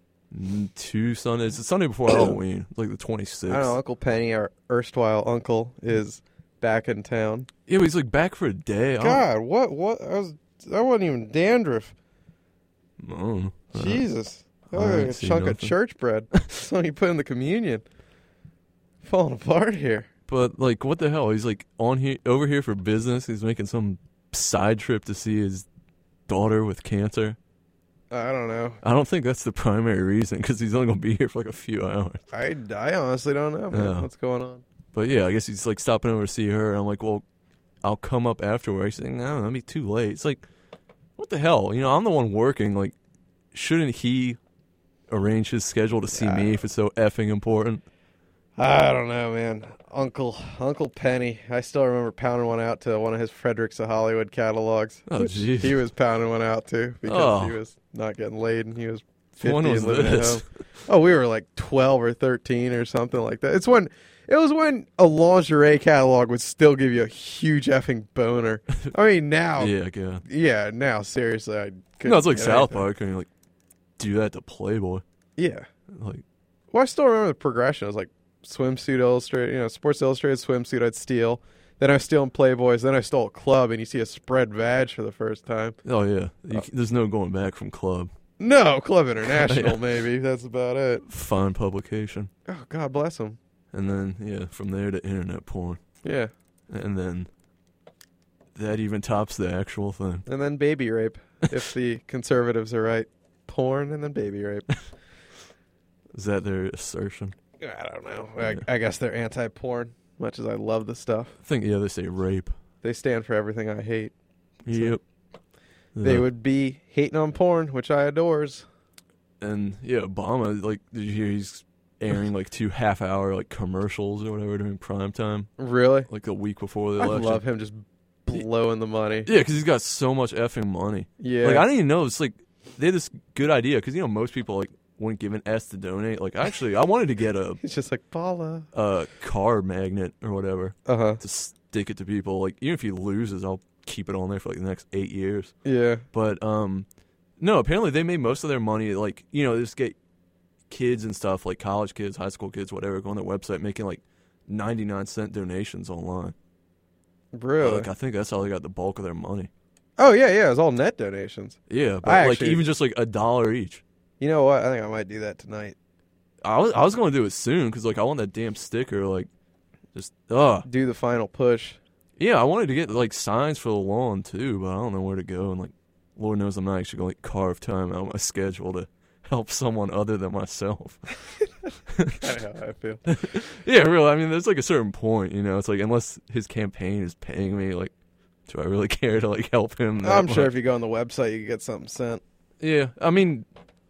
2 Sundays. It's the Sunday before Halloween. It's like the 26th. I don't know. Uncle Penny, our erstwhile uncle, is back in town. Yeah, but he's like back for a day. God, what? That wasn't even dandruff. I don't know. Jesus. I That was like ain't a seen chunk of nothing. church bread. Something you put in the communion. Falling apart here. But like, what the hell? He's like over here for business. He's making some side trip to see his daughter with cancer. I don't know. I don't think that's the primary reason because he's only gonna be here for like a few hours. I honestly don't know, man. Yeah. What's going on? But yeah, I guess he's like stopping over to see her. And I'm like, well, I'll come up afterwards. He's like, no, that'll be too late. It's like, what the hell? You know, I'm the one working. Like, shouldn't he arrange his schedule to see me if it's so effing important? I don't know, man. Uncle Penny. I still remember pounding one out to one of his Fredericks of Hollywood catalogs. Oh, jeez. He was pounding one out too because Oh. he was not getting laid and he was 50 When was and living this? at home. Oh, we were like 12 or 13 or something like that. It was when a lingerie catalog would still give you a huge effing boner. I mean, now, Yeah. now seriously, I couldn't No, it's like get South anything. Park, and you like do that to Playboy. Yeah. Like, Well, I still remember the progression. It was like swimsuit illustrated, Sports Illustrated swimsuit I'd steal. Then I was stealing Playboys. Then I stole a club, and you see a spread vag for the first time. oh yeah, there's no going back from Club. No, Club International, Yeah. maybe. That's about it. Fine publication, Oh, God bless him. and then yeah, from there to internet porn, Yeah. and then that even tops the actual thing. And then baby rape, if the conservatives are right. Porn and then baby rape. Is that their assertion? I don't know. I guess they're anti-porn, much as I love the stuff. I think they say rape. They stand for everything I hate. Yep. They Yeah. would be hating on porn, which I adores. And yeah, Obama, like, did you hear he's airing like 2 half-hour like commercials or whatever during prime time, Really? like a week before the I election? love him just blowing the money. Yeah, because he's got so much effing money. Yeah. Like, I didn't even know. It's like, they had this good idea, because, most people, like, wouldn't give an S to donate. Like, actually, I wanted to get He's just like, Paula. a car magnet or whatever Uh-huh. to stick it to people. Like, even if he loses, I'll keep it on there for, like, the next 8 years. Yeah. But, no, apparently they made most of their money, like, they just get kids and stuff, like college kids, high school kids, whatever, go on their website making, like, 99-cent donations online. Really? Like, I think that's how they got the bulk of their money. Oh, yeah. It was all net donations. Yeah, but, I like, actually- even just, like, $1 each. You know what? I think I might do that tonight. I was going to do it soon because, like, I want that damn sticker. Like, just, Do the final push. Yeah, I wanted to get, like, signs for the lawn, too, but I don't know where to go. And, like, Lord knows I'm not actually going to, like, carve time out of my schedule to help someone other than myself. Kind of how I feel. Yeah, really. I mean, there's, like, a certain point, It's like, unless his campaign is paying me, like, do I really care to like help him? I'm sure if you go on the website, you can get something sent. Yeah, I mean,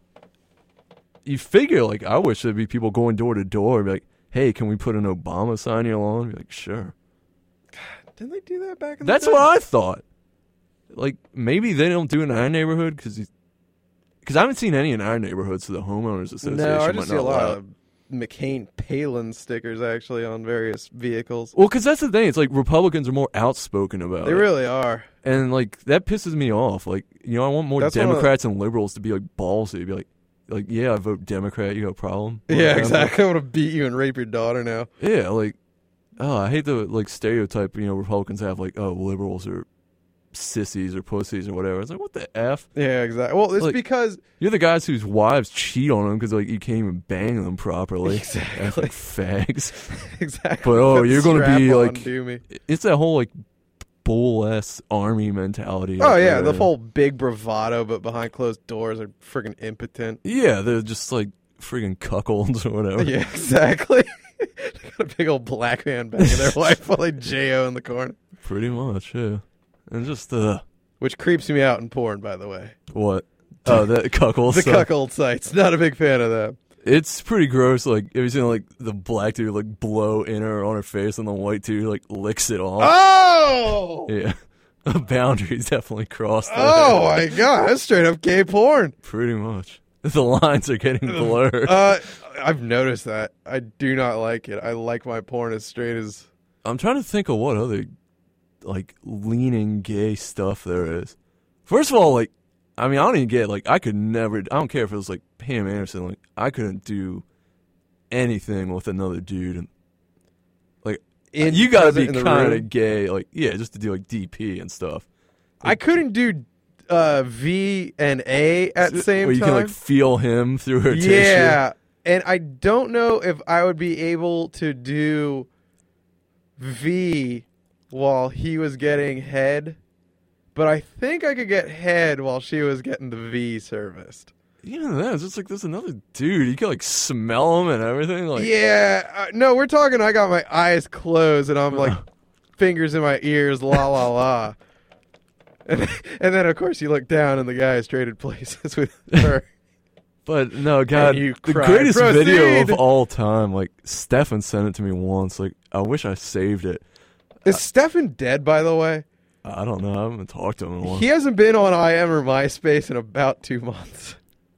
you figure like I wish there'd be people going door to door, be like, "Hey, can we put an Obama sign on your lawn?" Be like, "Sure." Didn't they do that back in That's the day? what I thought. Like maybe they don't do it in our neighborhood because I haven't seen any in our neighborhood, so the homeowners association No, I might just see not a lot allow it. of McCain Palin stickers actually on various vehicles. Well, because that's the thing. It's like Republicans are more outspoken about They it. really are. And, like, that pisses me off. Like, you know, I want more That's one of the- Democrats and liberals to be, like, ballsy. Be like, yeah, I vote Democrat. You got a problem? Yeah, Whatever. exactly. I'm gonna beat you and rape your daughter now. Yeah, like, oh, I hate the, like, stereotype, you know, Republicans have, like, oh, liberals are sissies or pussies or whatever. It's like, what the F? Yeah, exactly. Well, it's Like- because You're the guys whose wives cheat on them because, like, you can't even bang them properly. Exactly. F, like, fags. exactly. But, oh, Put the you're gonna be, strap on, like- do me. It's that whole, like, bull-ass army mentality. Oh out yeah, there. the whole big bravado, but behind closed doors are freaking impotent. Yeah, they're just, like, friggin' cuckolds or whatever. Yeah, exactly. They got a big old black man banging their wife while they J.O. in the corner. Pretty much, yeah. And just, Which creeps me out in porn, by the way. what? Oh, that cuckold The stuff. cuckold sites. Not a big fan of that. It's pretty gross. Like, have you seen, like, the black dude, like, blow in her on her face and the white dude, like, licks it off? Oh! Yeah. The boundary's definitely crossed there. Oh my god, that's straight up gay porn. Pretty much. The lines are getting blurred. I've noticed that. I do not like it. I like my porn as straight as. I'm trying to think of what other, leaning gay stuff there is. First of all, I don't even get, I could never, I don't care if it was, Pam Anderson, I couldn't do anything with another dude. And, you gotta be kind of gay, just to do, DP and stuff. I couldn't do V and A at the same Where you time. can, feel him through her tissue. Yeah, and I don't know if I would be able to do V while he was getting head, but I think I could get head while she was getting the V serviced. Yeah, that's just there's another dude. You can smell him and everything. Yeah, no, we're talking. I got my eyes closed and I'm fingers in my ears, la la la. And then of course you look down and the guy has traded places with her. But no, God, you the cry, greatest video of "Proceed!" all time. Stefan sent it to me once. I wish I saved it. Is Stefan dead, by the way? I don't know. I haven't talked to him in a while. He hasn't been on IM or MySpace in about 2 months.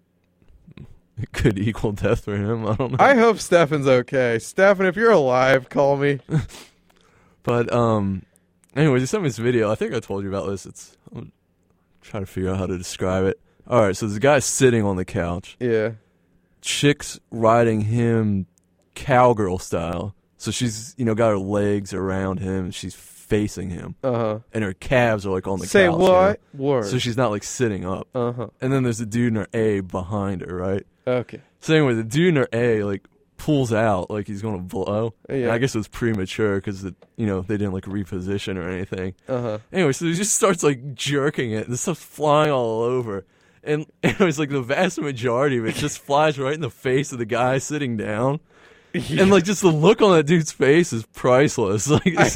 It could equal death for him. I don't know. I hope Stefan's okay. Stefan, if you're alive, call me. But anyways, he sent me this video. I think I told you about this. I'm trying to figure out how to describe it. All right, so there's a guy sitting on the couch. Yeah. Chick's riding him cowgirl style. So she's, got her legs around him and she's facing him. Uh-huh. And her calves are on the Say couch. what? Word. So she's not sitting up. Uh-huh. And then there's a dude in her A behind her, right? Okay. So anyway, the dude in her A pulls out he's gonna blow. Yeah. And I guess it was premature because they didn't reposition or anything. Uh-huh. Anyway, so he just starts jerking it, and the stuff's flying all over. And it was the vast majority of it just flies right in the face of the guy sitting down. Yeah. And just the look on that dude's face is priceless.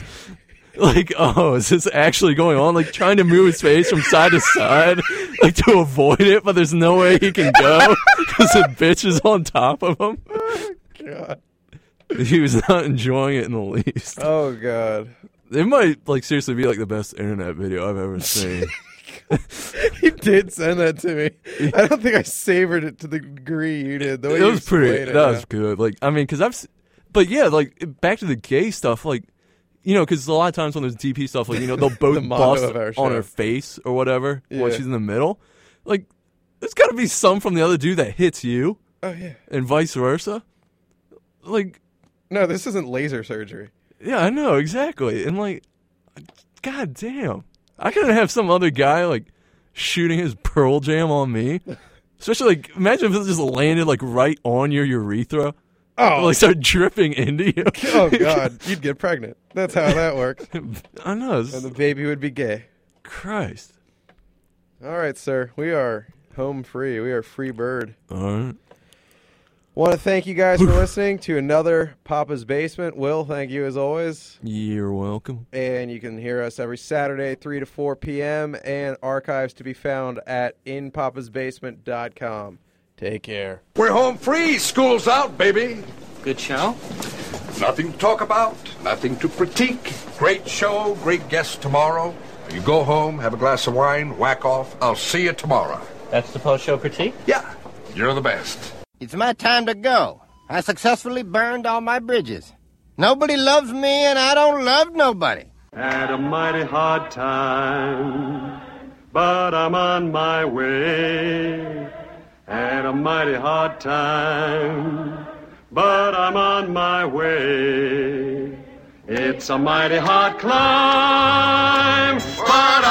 Oh, is this actually going on? Trying to move his face from side to side, to avoid it, but there's no way he can go because the bitch is on top of him. God. He was not enjoying it in the least. Oh, God. It might seriously be the best internet video I've ever seen. He did send that to me. I don't think I savored it to the degree you did. The way It you was pretty. explained it, That was good. Because but yeah, back to the gay stuff. Because a lot of times when there's DP stuff, they'll both The motto bust of our on show. her face or whatever when Yeah. she's in the middle. There's got to be some from the other dude that hits you, Oh, yeah. and vice versa. No, this isn't laser surgery. Yeah, I know exactly. And god damn, I couldn't have some other guy shooting his Pearl Jam on me. Especially imagine if it just landed right on your urethra. Oh, Start dripping into you. oh God. You'd get pregnant. That's how that works. I know. It's And the baby would be gay. Christ. All right, sir. We are home free. We are free bird. All right. Want to thank you guys for listening to another Papa's Basement. Will, thank you as always. You're welcome. And you can hear us every Saturday, 3 to 4 p.m., and archives to be found at inpapasbasement.com. Take care. We're home free. School's out, baby. Good show? Nothing to talk about, nothing to critique. Great show, great guests tomorrow. You go home, have a glass of wine, whack off. I'll see you tomorrow. That's the post-show critique? Yeah, you're the best. It's my time to go. I successfully burned all my bridges. Nobody loves me, and I don't love nobody. Had a mighty hard time, but I'm on my way. Had a mighty hard time, but I'm on my way. It's a mighty hard climb, but